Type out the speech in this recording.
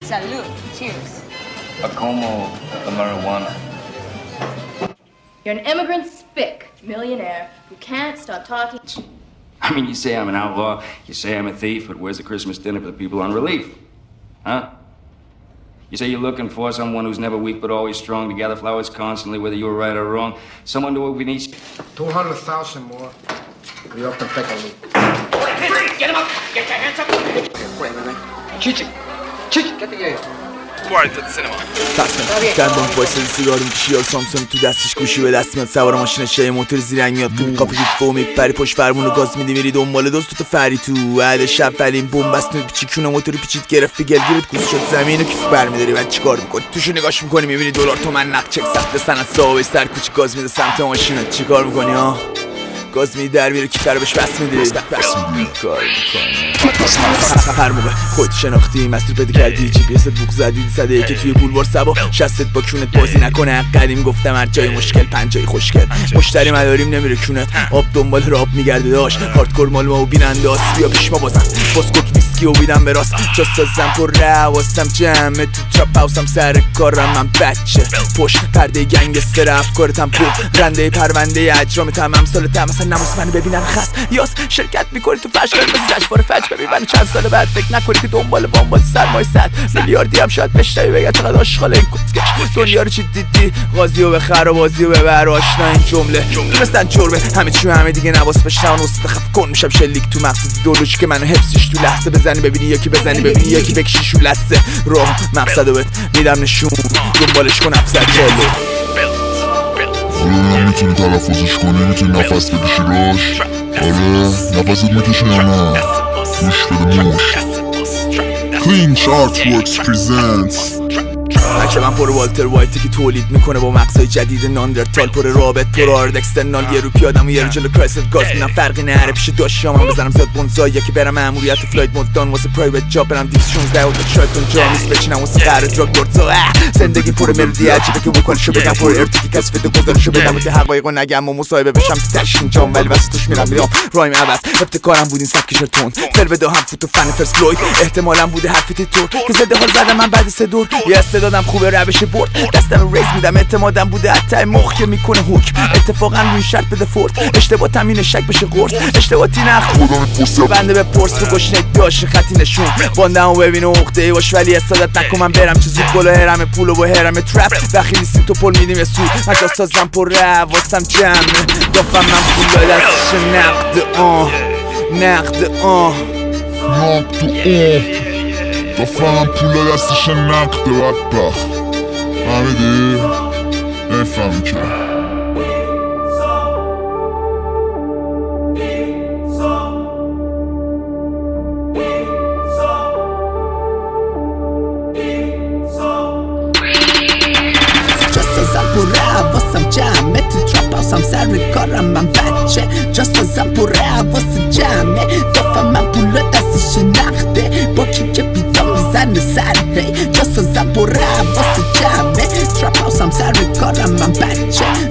Salud. Cheers. A como a marijuana. You're an immigrant spick, millionaire, who can't stop talking. I mean, you say I'm an outlaw, you say I'm a thief, but where's the Christmas dinner for the people on relief? Huh? You say you're looking for someone who's never weak but always strong, to gather flowers constantly, whether you're right or wrong. Someone to whom we need 200,000 more. We up and take a look. Get him up! Get your hands up! Wait, Chichi! Chichi, get the air. کردم وایسادی سیگار میکشی سامسون تو دستش گوشی به دست میاد سوار ماشینش یه موتور زیرنگ میاد تو کاپو گیفو میپری پشت فرمون رو گاز میدی میری دنبال دوست تو فری تو بعد شب فلیم بمبست پیچیکونه موتور پیچید گرفت گلگیرت کوس شد زمین و کیف برمیداری بعد چیکار میکنی توشو نگاش میکنی میبینی دلار تومن نقد چک سخت سند صاحب سر کوچیک گاز میده سمت ماشینت چیکار میکنی ها گاز میدی در میره کیف رو بهش بس میدی کار میکنی هر موقع خودت شناختی مسیر پیدا کردی جی پی اس بوق زدی صده که توی بولوار سبا شستت با کونت بازی نکنه قدیم گفتم هر جای مشکل پنجای خوشگل مشتری مداریم نمیره کونت آب دنبال راب میگرده داشت هاردکور مال ما و بیننده است بیا پیش ما بازم باز کوک ویسکی و بیدم به راست جا سازم پر رواسم جمعه تو چاپ هاوسم سر کارم من بچه پشت پرده گنگستر افکارتم پول رنده پرونده اجرامتم امثالتم مثلا نموس منو ببینن خست یاس شرکت میکنی تو فشکار مثل جشنواره فجر ببین من چند سال بعد فکر نکنی که دنبال بامبال سرمایه 100 میلیاردی هم شاید بشنوی بگه چقدر عاشقال این کسکش دنیا رو چی دیدی قاضی و بخر و بازی و ببر آشنا این جمله دونستن چربه همه چی و همه دیگه نواس بشنون وسط خف کن میشم شلیک تو مقصد دولوش که منو حفظش تو لحظه بزنی ببینی یکی بزنی ببینی یکی بکشی شو لسه راه مقصدو بهت میدم نشون دنبالش کن افسر جلو میتونی تلفظش کنی میتونی نفس بکشی روش آره نفست میکشی یا نه گوش بده موش Clean Artworks presents بچه من پر والتر وایتی که تولید میکنه با مغزای جدید ناندرتال پر رابط پر آرد اکسترنال یه رو پیادم و یه رو جلو کرایسل گاز میدم فرقی نهره پیش داشتم من بزنم زیاد بونزایی که برم ماموریت فلایت مدان واسه پرایوت جاب برم 216 و شاید اون جا نیست بچینم واسه قهر دراگ برزا زندگی پر ملودی عجیبه که وکالشو بگم پر ارتکی کسی فیدو گذارشو بدم و که حقایقو نگم و مصاحبه بشم تو تشکین جام ولی واسه توش میرم میام رایم عوض ابتکارم بود این سبک شرتون فر بده هم فوتو فن فرست فلوید احتمالاً بوده حرفی تو که زده حال زدم من بعد 3 دور یه استعدادم خوبه روش برد دستم ریز میدم اعتمادم بوده حتی مخ که میکنه حکم اتفاقا روی شرط بده فورد اشتباه تامین شک بشه قرص اشتباهی نخ بنده به پرس تو گشنه داشه خطی نشون باندمو ببین و عقده ای باش ولی استادت نکن من برم چه زود بالا هرم پول و با هرم ترپ دخیلی سیم تو پل میدیم سود من جا سازم پر واسم جمع دافم من پول دستش نقد دافم پول دستش نقد بدبخت فهمیدی؟ نفهمی که جا پر حواسم جمعه تو تراپ هاوسم سر کارم من بچه جا سازم پر حواس جمعه دافم من پول دستش نقده با کی که بیدام میزنه سر هی جا سازم پر حواس جمعه تراپ هاوسم سر کارم من بچه